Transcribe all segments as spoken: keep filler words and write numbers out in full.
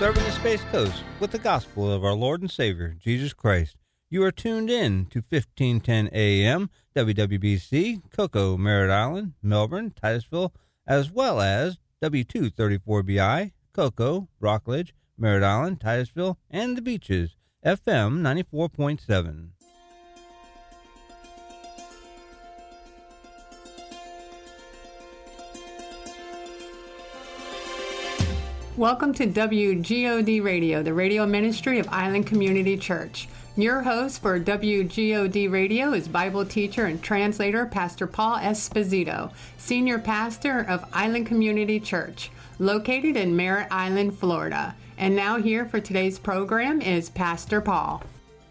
serving the Space Coast with the gospel of our Lord and Savior, Jesus Christ. You are tuned in to fifteen ten A M, W W B C, Cocoa, Merritt Island, Melbourne, Titusville, as well as W two thirty-four B I, Cocoa, Rockledge, Merritt Island, Titusville, and the Beaches, F M ninety-four point seven. Welcome to W G O D Radio, the radio ministry of Island Community Church. Your host for W G O D Radio is Bible teacher and translator Pastor Paul Esposito, senior pastor of Island Community Church, located in Merritt Island, Florida. And now here for today's program is Pastor Paul.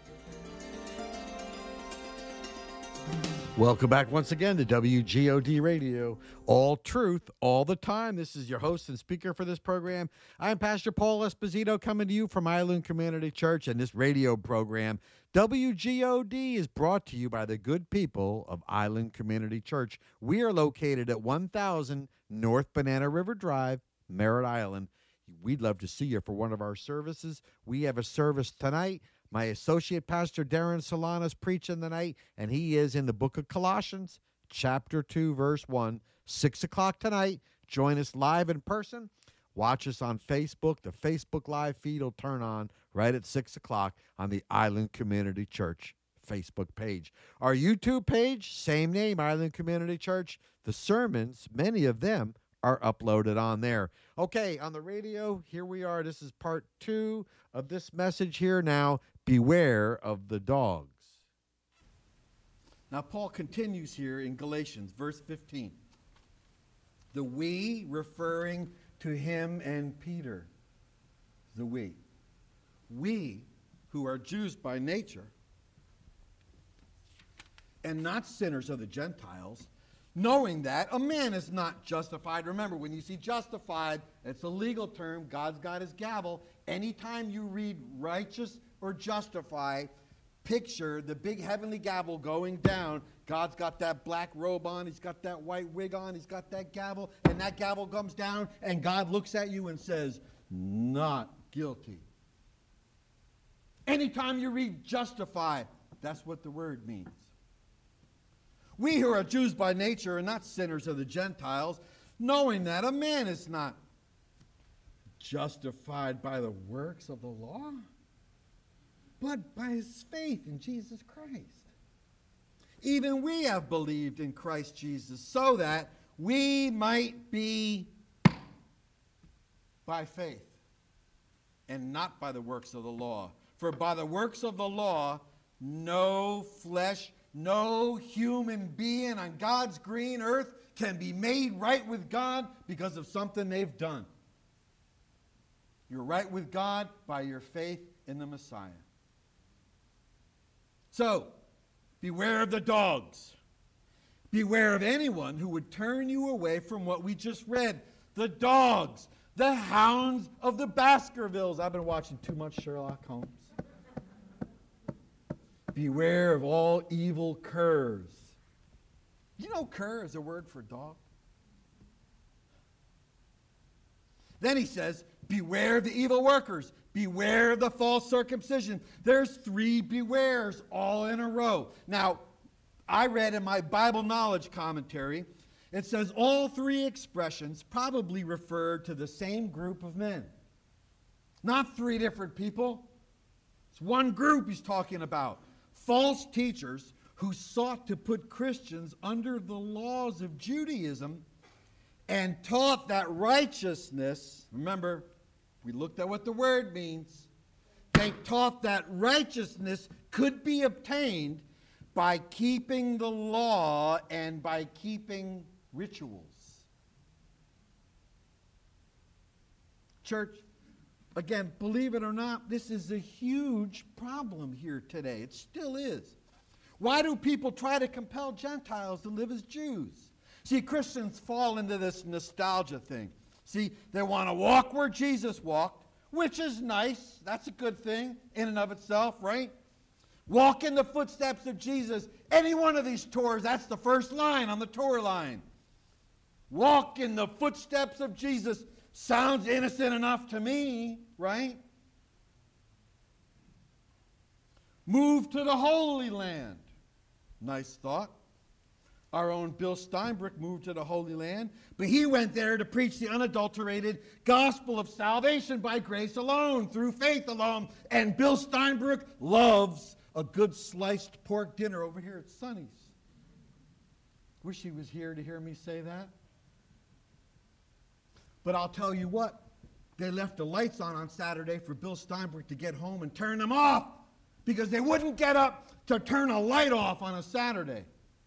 Welcome back once again to W G O D Radio, all truth, all the time. This is your host and speaker for this program. I'm Pastor Paul Esposito, coming to you from Island Community Church, and this radio program, W G O D, is brought to you by the good people of Island Community Church. We are located at one thousand North Banana River Drive, Merritt Island. We'd love to see you for one of our services. We have a service tonight. My associate pastor, Darren Solana, is preaching tonight, and he is in the book of Colossians, chapter two, verse one, six o'clock tonight. Join us live in person. Watch us on Facebook. The Facebook live feed will turn on right at six o'clock on the Island Community Church Facebook page. Our YouTube page, same name, Island Community Church. The sermons, many of them, are uploaded on there. Okay, on the radio, here we are. This is part two of this message here now. Beware of the dogs. Now, Paul continues here in Galatians, verse fifteen. The we referring to him and Peter. The we. We who are Jews by nature and not sinners of the Gentiles, knowing that a man is not justified. Remember, when you see justified, it's a legal term. God's got his gavel. Anytime you read righteous or justify, picture the big heavenly gavel going down. God's got that black robe on. He's got that white wig on. He's got that gavel. And that gavel comes down, and God looks at you and says, not guilty. Anytime you read justify, that's what the word means. We who are Jews by nature are not sinners of the Gentiles, knowing that a man is not justified by the works of the law, but by his faith in Jesus Christ. Even we have believed in Christ Jesus so that we might be by faith and not by the works of the law. For by the works of the law, no flesh, no human being on God's green earth can be made right with God because of something they've done. You're right with God by your faith in the Messiah. So, beware of the dogs. Beware of anyone who would turn you away from what we just read. The dogs, the hounds of the Baskervilles. I've been watching too much Sherlock Holmes. Beware of all evil curs. You know cur is a word for dog? Then he says, beware of the evil workers. Beware of the false circumcision. There's three bewares all in a row. Now, I read in my Bible knowledge commentary, it says all three expressions probably refer to the same group of men. Not three different people. It's one group he's talking about. False teachers who sought to put Christians under the laws of Judaism and taught that righteousness, remember, we looked at what the word means. They taught that righteousness could be obtained by keeping the law and by keeping rituals. Church, again, believe it or not, this is a huge problem here today. It still is. Why do people try to compel Gentiles to live as Jews? See, Christians fall into this nostalgia thing. See, they want to walk where Jesus walked, which is nice. That's a good thing in and of itself, right? Walk in the footsteps of Jesus. Any one of these tours, that's the first line on the tour line. Walk in the footsteps of Jesus. sounds innocent enough to me, right? Move to the Holy Land. Nice thought. Our own Bill Steinbrook moved to the Holy Land, but he went there to preach the unadulterated gospel of salvation by grace alone, through faith alone. And Bill Steinbrook loves a good sliced pork dinner over here at Sonny's. Wish he was here to hear me say that. But I'll tell you what, they left the lights on on Saturday for Bill Steinbrook to get home and turn them off because they wouldn't get up to turn a light off on a Saturday.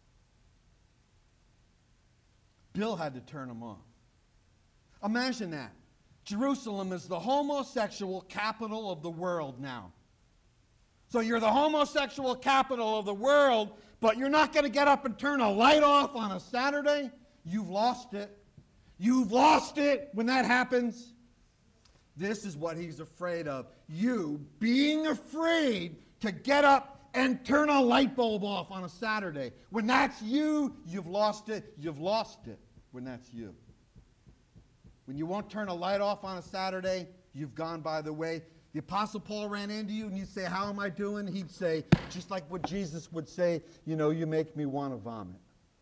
Bill had to turn them off. Imagine that. Jerusalem is the homosexual capital of the world now. So you're the homosexual capital of the world, but you're not going to get up and turn a light off on a Saturday? You've lost it. You've lost it when that happens. This is what he's afraid of. You being afraid to get up and turn a light bulb off on a Saturday. When that's you, you've lost it. You've lost it when that's you. When you won't turn a light off on a Saturday, you've gone by the way. The Apostle Paul ran into you and you say, how am I doing? He'd say, just like what Jesus would say, you know, you make me want to vomit.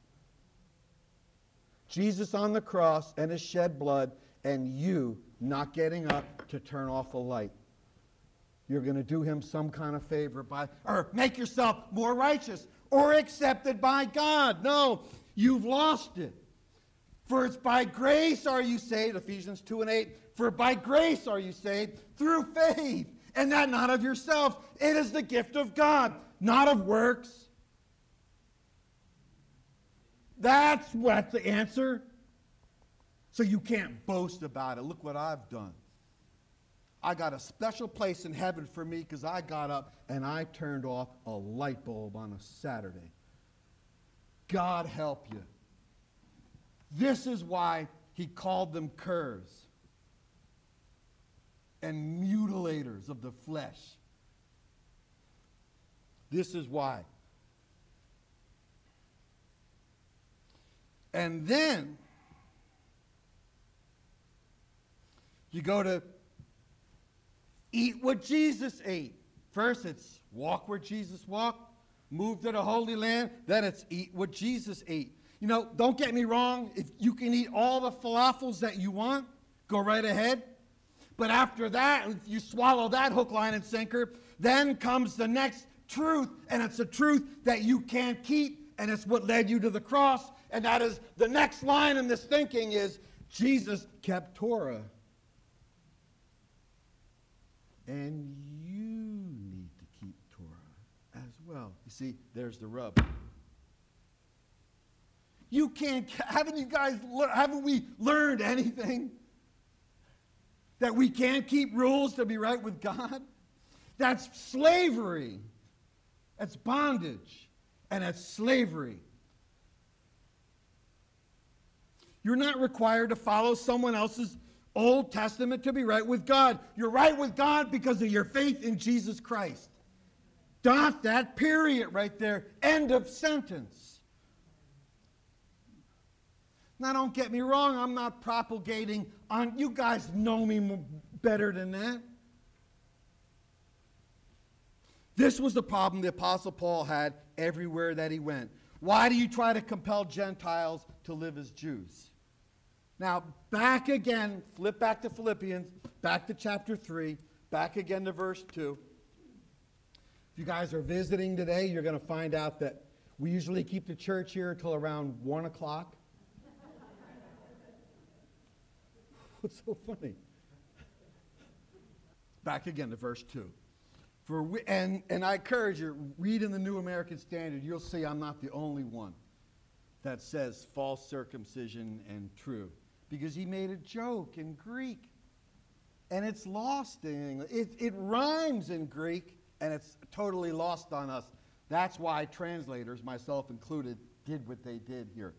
Jesus on the cross and his shed blood, and you not getting up to turn off a light. You're going to do him some kind of favor by, or make yourself more righteous or accepted by God. No, you've lost it. For it's by grace are you saved, Ephesians two and eight. For by grace are you saved through faith, and that not of yourself. It is the gift of God, not of works. That's what the answer. So you can't boast about it. Look what I've done. I got a special place in heaven for me because I got up and I turned off a light bulb on a Saturday. God help you. This is why he called them curs and mutilators of the flesh. This is why. And then you go to eat what Jesus ate. First, it's walk where Jesus walked, move to the Holy Land. Then it's eat what Jesus ate. You know, don't get me wrong. If you can eat all the falafels that you want, go right ahead. But after that, if you swallow that hook, line, and sinker, then comes the next truth. And it's a truth that you can't keep. And it's what led you to the cross. And that is the next line in this thinking is Jesus kept Torah. And you need to keep Torah as well. You see, there's the rub. You can't, haven't you guys, haven't we learned anything? That we can't keep rules to be right with God? That's slavery. That's bondage. And that's slavery. You're not required to follow someone else's Old Testament to be right with God. You're right with God because of your faith in Jesus Christ. Dot that, period right there. End of sentence. Now, don't get me wrong. I'm not propagating on, you guys know me better than that. This was the problem the Apostle Paul had everywhere that he went. Why do you try to compel Gentiles to live as Jews? Now, back again, flip back to Philippians, back to chapter three, back again to verse two. If you guys are visiting today, you're going to find out that we usually keep the church here until around one o'clock. What's so funny? Back again to verse two. For we, and, and I encourage you, read in the New American Standard, you'll see I'm not the only one that says false circumcision and true. Because he made a joke in Greek. And it's lost in English. It, it rhymes in Greek, and it's totally lost on us. That's why translators, myself included, did what they did here.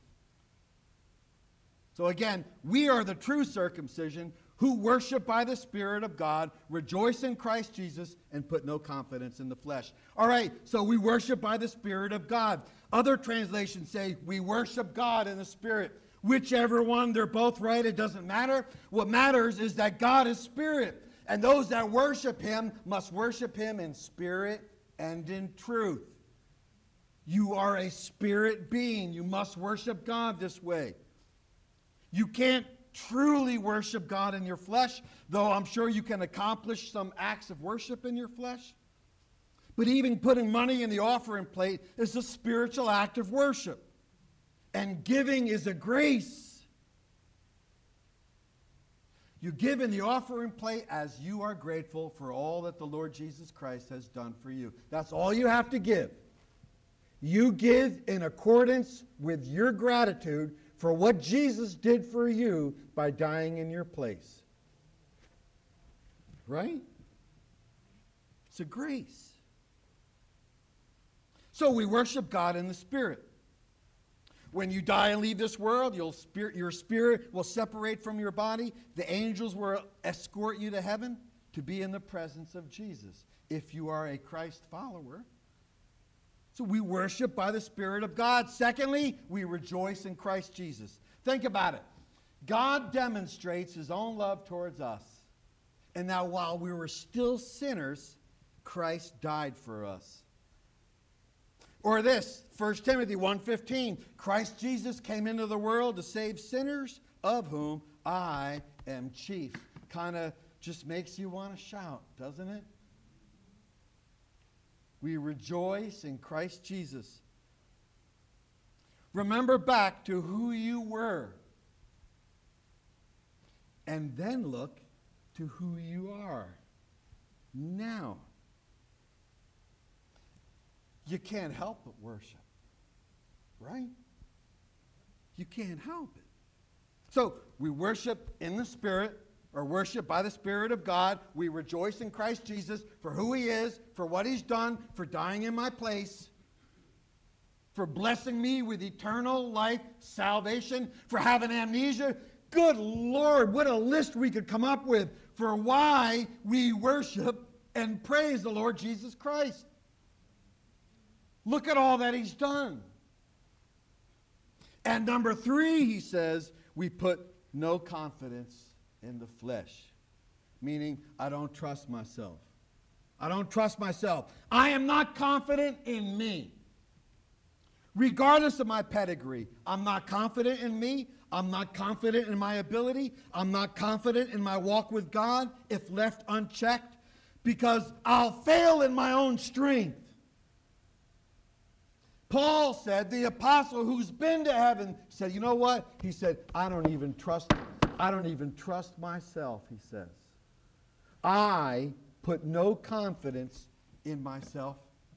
So again, we are the true circumcision who worship by the Spirit of God, rejoice in Christ Jesus, and put no confidence in the flesh. All right, so we worship by the Spirit of God. Other translations say we worship God in the Spirit. Whichever one, they're both right. It doesn't matter. What matters is that God is spirit. And those that worship him must worship him in spirit and in truth. You are a spirit being. You must worship God this way. You can't truly worship God in your flesh, though I'm sure you can accomplish some acts of worship in your flesh. But even putting money in the offering plate is a spiritual act of worship. And giving is a grace. You give in the offering plate as you are grateful for all that the Lord Jesus Christ has done for you. That's all you have to give. You give in accordance with your gratitude for what Jesus did for you by dying in your place. Right? It's a grace. So we worship God in the Spirit. When you die and leave this world, you'll spirit, your spirit will separate from your body. The angels will escort you to heaven to be in the presence of Jesus if you are a Christ follower. So we worship by the Spirit of God. Secondly, we rejoice in Christ Jesus. Think about it. God demonstrates his own love towards us. And now while we were still sinners, Christ died for us. Or this, First Timothy one fifteen, Christ Jesus came into the world to save sinners, of whom I am chief. Kind of just makes you want to shout, doesn't it? We rejoice in Christ Jesus. Remember back to who you were. And then look to who you are now. You can't help but worship, right? You can't help it. So we worship in the Spirit, or worship by the Spirit of God. We rejoice in Christ Jesus for who he is, for what he's done, for dying in my place, for blessing me with eternal life, salvation, for having amnesia. Good Lord, what a list we could come up with for why we worship and praise the Lord Jesus Christ. Look at all that he's done. And number three, he says, we put no confidence in the flesh. Meaning, I don't trust myself. I don't trust myself. I am not confident in me. Regardless of my pedigree, I'm not confident in me. I'm not confident in my ability. I'm not confident in my walk with God if left unchecked, because I'll fail in my own strength. Paul said, the apostle who's been to heaven, said, you know what? He said, I don't even trust, I don't even trust myself, he says. I put no confidence in myself.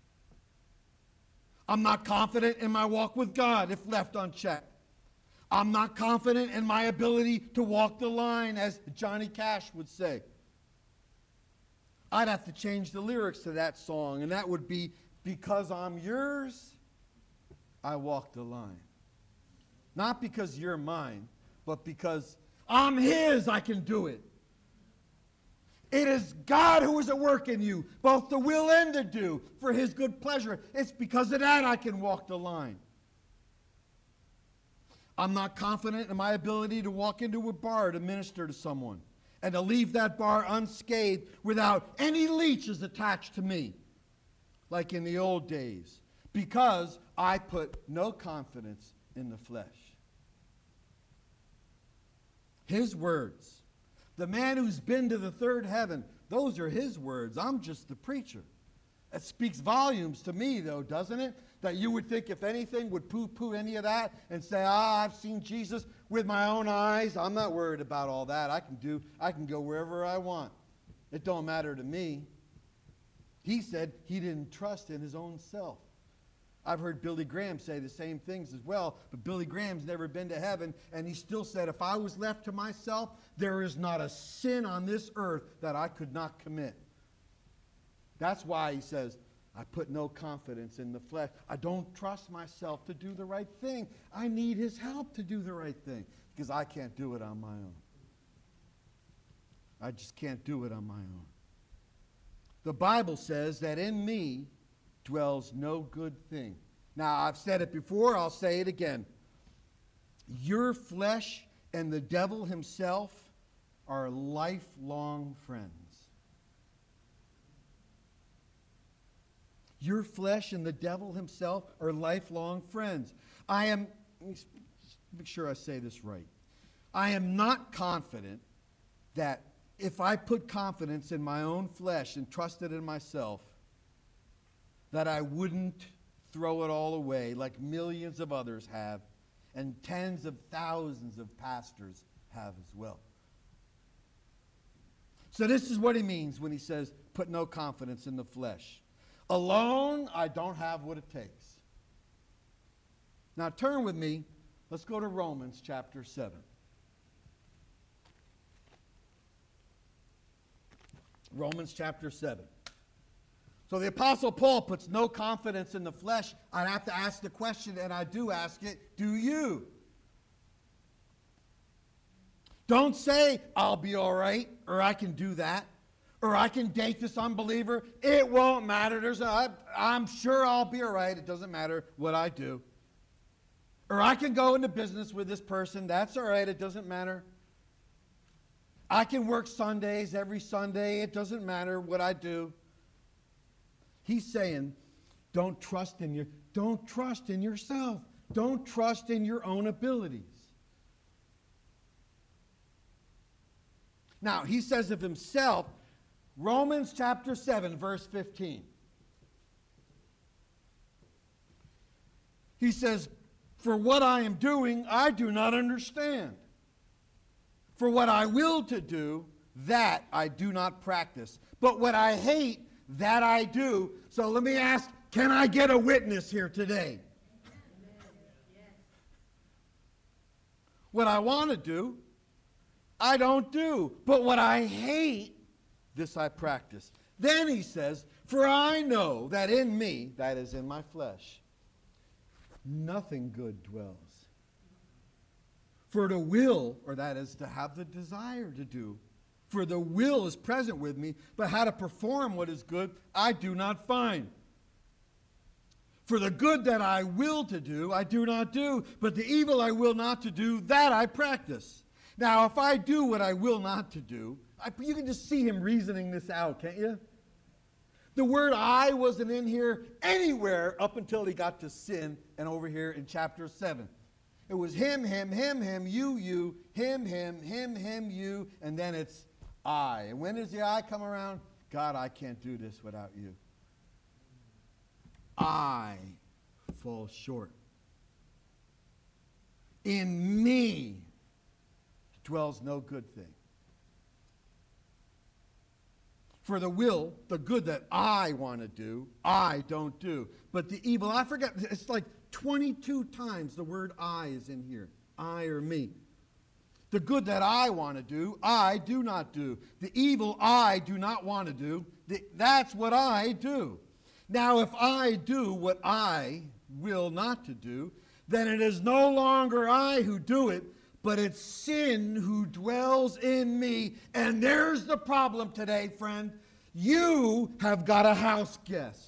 I'm not confident in my walk with God if left unchecked. I'm not confident in my ability to walk the line, as Johnny Cash would say. I'd have to change the lyrics to that song, and that would be, because I'm yours, I walk the line. Not because you're mine, but because I'm his, I can do it. It is God who is at work in you, both to will and to do, for his good pleasure. It's because of that I can walk the line. I'm not confident in my ability to walk into a bar to minister to someone and to leave that bar unscathed without any leeches attached to me, like in the old days, because I put no confidence in the flesh. His words. The man who's been to the third heaven, those are his words. I'm just the preacher. That speaks volumes to me, though, doesn't it? That you would think, if anything, would poo-poo any of that and say, ah, I've seen Jesus with my own eyes. I'm not worried about all that. I can do, I can go wherever I want. It don't matter to me. He said he didn't trust in his own self. I've heard Billy Graham say the same things as well, but Billy Graham's never been to heaven, and he still said, if I was left to myself, there is not a sin on this earth that I could not commit. That's why he says, I put no confidence in the flesh. I don't trust myself to do the right thing. I need his help to do the right thing, because I can't do it on my own. I just can't do it on my own. The Bible says that in me dwells no good thing. Now, I've said it before, I'll say it again. Your flesh and the devil himself are lifelong friends. Your flesh and the devil himself are lifelong friends. I am, let me make sure I say this right. I am not confident that if I put confidence in my own flesh and trusted in myself, that I wouldn't throw it all away like millions of others have and tens of thousands of pastors have as well. So this is what he means when he says, put no confidence in the flesh. Alone, I don't have what it takes. Now turn with me. Let's go to Romans chapter seven. Romans chapter seven. So the Apostle Paul puts no confidence in the flesh. I'd have to ask the question, and I do ask it, do you? Don't say, I'll be all right, or I can do that, or I can date this unbeliever. It won't matter. There's a, I'm sure I'll be all right. It doesn't matter what I do. Or I can go into business with this person. That's all right. It doesn't matter. I can work Sundays every Sunday. It doesn't matter what I do. He's saying, don't trust in your, don't trust in yourself. Don't trust in your own abilities. Now, he says of himself, Romans chapter seven, verse fifteen. He says, for what I am doing, I do not understand. For what I will to do, that I do not practice. But what I hate, that I do. So let me ask, can I get a witness here today? What I want to do, I don't do. But what I hate, this I practice. Then he says, for I know that in me, that is in my flesh, nothing good dwells. For the will, or that is to have the desire to do, for the will is present with me, but how to perform what is good, I do not find. For the good that I will to do, I do not do, but the evil I will not to do, that I practice. Now, if I do what I will not to do, I, you can just see him reasoning this out, can't you? The word I wasn't in here anywhere up until he got to sin and over here in chapter seven. It was him, him, him, him, you, you, him, him, him, him, you, and then it's I. And when does the I come around? God, I can't do this without you. I fall short. In me dwells no good thing. For the will, the good that I want to do, I don't do. But the evil, I forget, it's like twenty-two times the word I is in here. I or me. The good that I want to do, I do not do. The evil I do not want to do, the, that's what I do. Now, if I do what I will not to do, then it is no longer I who do it, but it's sin who dwells in me. And there's the problem today, friend. You have got a house guest.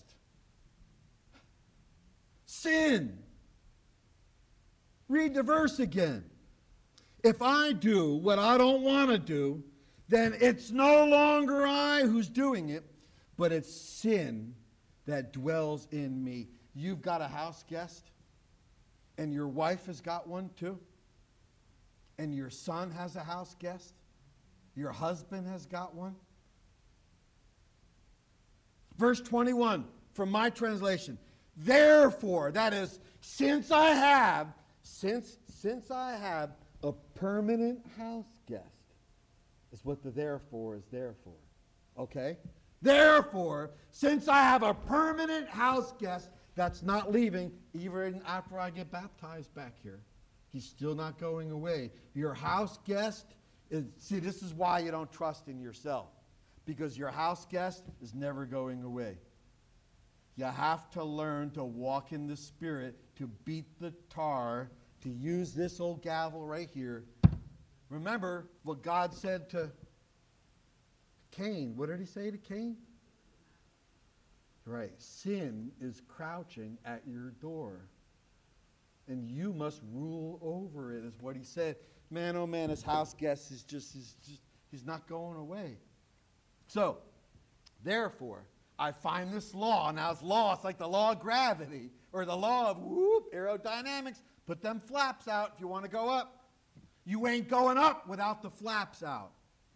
Sin. Read the verse again. If I do what I don't want to do, then it's no longer I who's doing it, but it's sin that dwells in me. You've got a house guest, and your wife has got one too, and your son has a house guest, your husband has got one. Verse twenty-one from my translation. Therefore, that is, since I have, since, since I have a permanent house guest, is what the therefore is there for. Okay? Therefore, since I have a permanent house guest that's not leaving, even after I get baptized back here, he's still not going away. Your house guest is, see, this is why you don't trust in yourself, because your house guest is never going away. You have to learn to walk in the Spirit, to beat the tar, to use this old gavel right here. Remember what God said to Cain. What did he say to Cain? Right. Sin is crouching at your door. and you must rule over it, is what he said. Man, oh man, his house guest is just, is just he's not going away. So, therefore, I find this law. Now, it's law, it's like the law of gravity, or the law of whoop, aerodynamics. Put them flaps out if you want to go up. You ain't going up without the flaps out.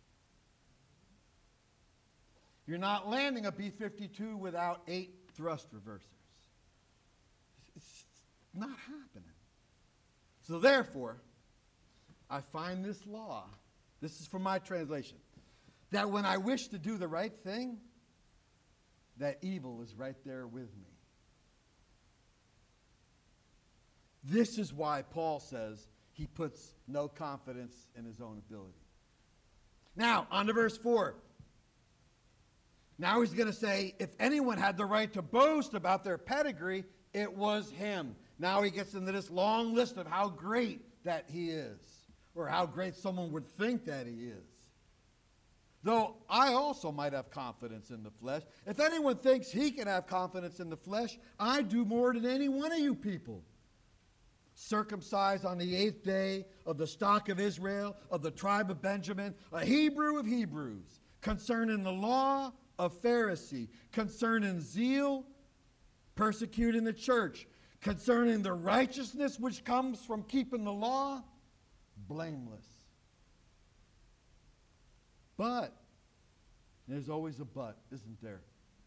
You're not landing a B fifty-two without eight thrust reversers. It's not happening. So therefore, I find this law, this is from my translation, that when I wish to do the right thing, that evil is right there with me. This is why Paul says he puts no confidence in his own ability. Now, on to verse four. Now he's going to say, if anyone had the right to boast about their pedigree, it was him. Now he gets into this long list of how great that he is, or how great someone would think that he is. Though I also might have confidence in the flesh. If anyone thinks he can have confidence in the flesh, I do more than any one of you people. Circumcised on the eighth day, of the stock of Israel, of the tribe of Benjamin, a Hebrew of Hebrews, concerning the law, a Pharisee, concerning zeal, persecuting the church, concerning the righteousness which comes from keeping the law, blameless. But, there's always a but, isn't there?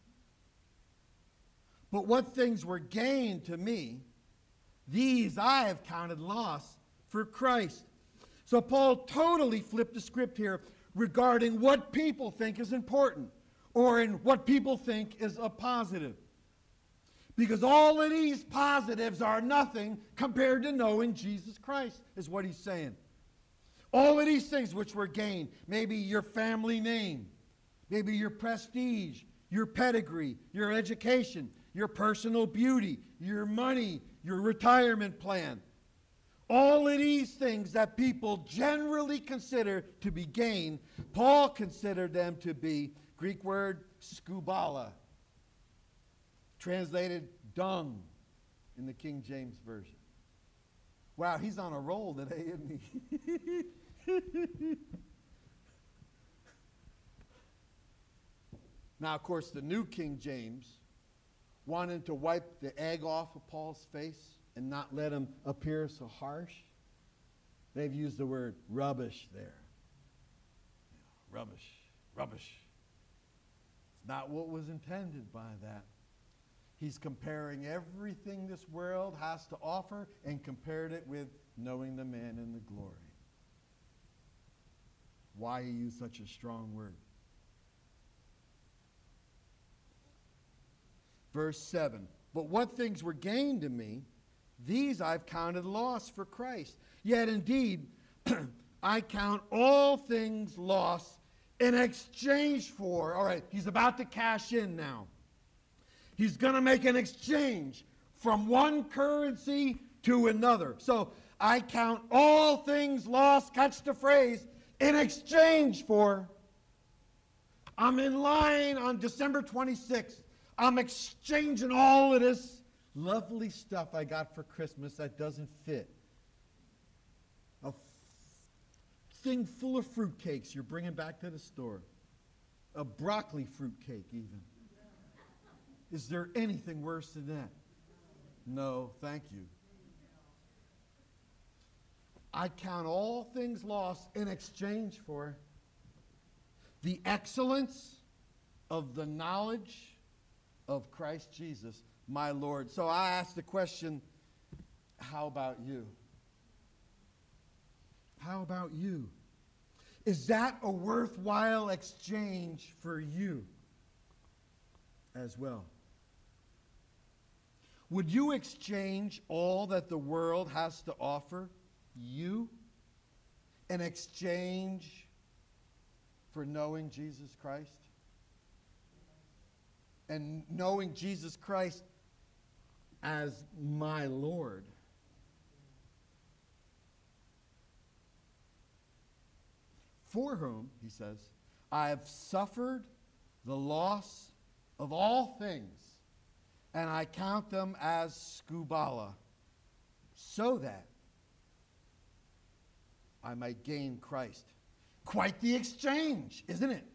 But what things were gained to me, these I have counted loss for Christ. So Paul totally flipped the script here regarding what people think is important, or in what people think is a positive. Because all of these positives are nothing compared to knowing Jesus Christ, is what he's saying. All of these things which were gained, maybe your family name, maybe your prestige, your pedigree, your education, your personal beauty, your money, your retirement plan. All of these things that people generally consider to be gain, Paul considered them to be, Greek word, skubala, translated dung in the King James Version. Wow, he's on a roll today, isn't he? Now, of course, the New King James wanted to wipe the egg off of Paul's face and not let him appear so harsh. They've used the word rubbish there. Yeah, rubbish, rubbish. It's not what was intended by that. He's comparing everything this world has to offer and compared it with knowing the man in the glory. Why he used such a strong word. Verse seven. But what things were gained to me, these I've counted loss for Christ. Yet indeed, I count all things loss in exchange for. All right, he's about to cash in now. He's going to make an exchange from one currency to another. So I count all things lost, catch the phrase, in exchange for. I'm in line on December twenty-sixth. I'm exchanging all of this lovely stuff I got for Christmas that doesn't fit. A f- thing full of fruitcakes you're bringing back to the store. A broccoli fruitcake even. Is there anything worse than that? No, thank you. I count all things lost in exchange for the excellence of the knowledge of Christ Jesus, my Lord. So I ask the question, how about you? How about you? Is that a worthwhile exchange for you as well? Would you exchange all that the world has to offer you in exchange for knowing Jesus Christ? And knowing Jesus Christ as my Lord. For whom, he says, I have suffered the loss of all things, and I count them as skubala. so that I might gain Christ. Quite the exchange, isn't it?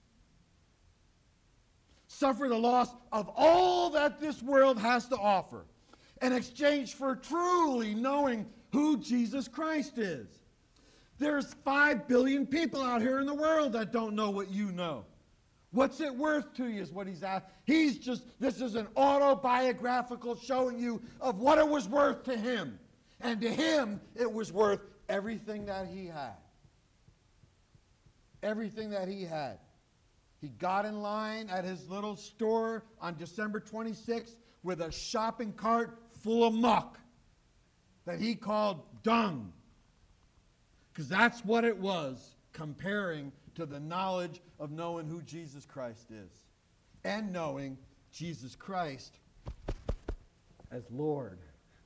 Suffer the loss of all that this world has to offer in exchange for truly knowing who Jesus Christ is. There's five billion people out here in the world that don't know what you know. What's it worth to you is what he's at. He's just, this is an autobiographical showing you of what it was worth to him. And to him, it was worth everything that he had. Everything that he had. He got in line at his little store on December twenty-sixth with a shopping cart full of muck that he called dung. Because that's what it was, comparing to the knowledge of knowing who Jesus Christ is. And knowing Jesus Christ as Lord.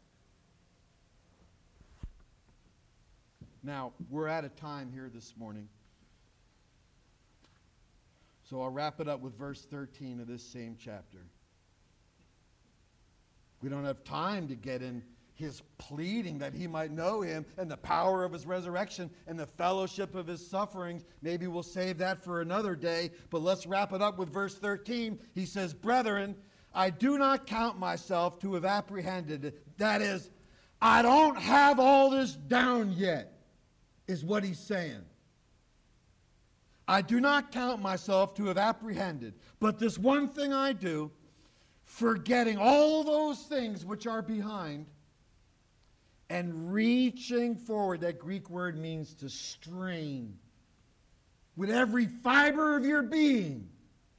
Now, we're at a time here this morning. So I'll wrap it up with verse thirteen of this same chapter. We don't have time to get in his pleading that he might know him and the power of his resurrection and the fellowship of his sufferings. Maybe we'll save that for another day, but let's wrap it up with verse thirteen. He says, "Brethren, I do not count myself to have apprehended." That is, I don't have all this down yet, is what he's saying. I do not count myself to have apprehended, but this one thing I do, forgetting all those things which are behind, and reaching forward. That Greek word means to strain. With every fiber of your being,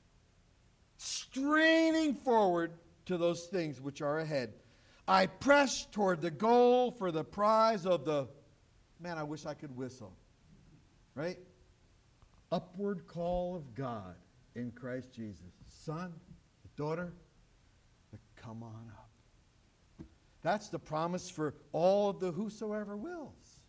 straining forward to those things which are ahead. I press toward the goal for the prize of the, man, I wish I could whistle, right? Upward call of God in Christ Jesus. Son, daughter, come on up. That's the promise for all of the whosoever wills.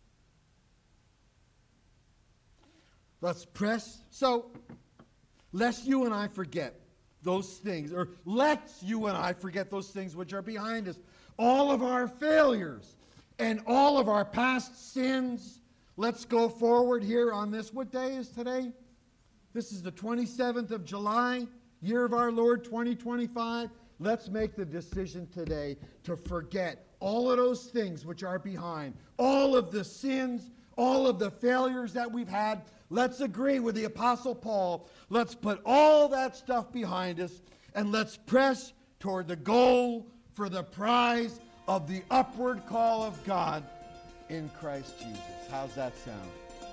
Let's press. So, lest you and I forget those things, or let's you and I forget those things which are behind us. All of our failures and all of our past sins. Let's go forward here on this. What day is today? This is the twenty-seventh of July, year of our Lord twenty twenty-five. Let's make the decision today to forget all of those things which are behind, all of the sins, all of the failures that we've had. Let's agree with the Apostle Paul. Let's put all that stuff behind us and let's press toward the goal for the prize of the upward call of God in Christ Jesus. How's that sound?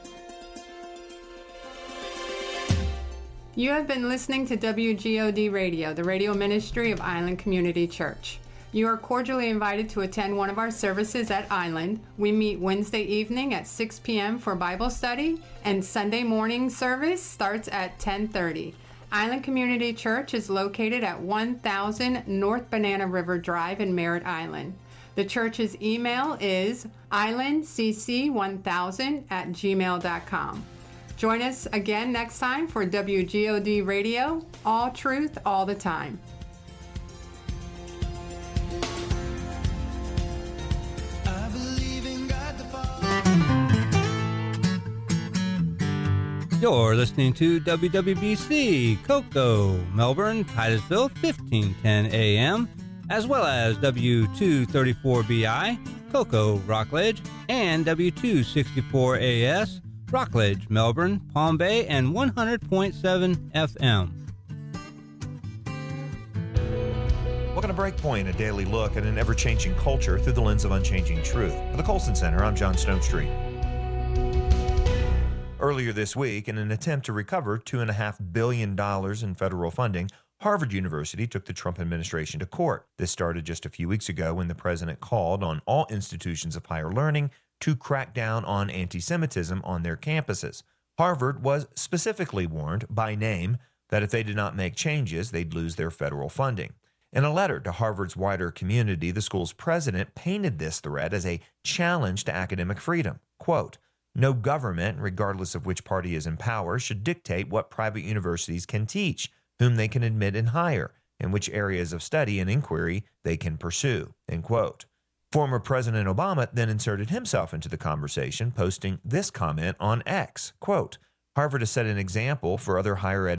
You have been listening to W G O D Radio, the radio ministry of Island Community Church. You are cordially invited to attend one of our services at Island. We meet Wednesday evening at six p.m. for Bible study, and Sunday morning service starts at ten thirty. Island Community Church is located at one thousand North Banana River Drive in Merritt Island. The church's email is island c c one thousand at gmail dot com. Join us again next time for W G O D Radio, all truth, all the time. I believe in God the Father. You're listening to W W B C, Cocoa, Melbourne, Titusville, fifteen ten A M, as well as W two thirty-four B I, Cocoa, Rockledge, and W two sixty-four A S, Rockledge, Melbourne, Palm Bay, and one hundred point seven F M. Welcome to Breakpoint, a daily look at an ever-changing culture through the lens of unchanging truth. For the Colson Center, I'm John Stonestreet. Earlier this week, in an attempt to recover two point five billion dollars in federal funding, Harvard University took the Trump administration to court. This started just a few weeks ago when the president called on all institutions of higher learning to crack down on anti-Semitism on their campuses. Harvard was specifically warned by name that if they did not make changes, they'd lose their federal funding. In a letter to Harvard's wider community, the school's president painted this threat as a challenge to academic freedom. Quote, "No government, regardless of which party is in power, should dictate what private universities can teach, whom they can admit and hire, and which areas of study and inquiry they can pursue." End quote. Former President Obama then inserted himself into the conversation, posting this comment on X, quote, Harvard has set an example for other higher ed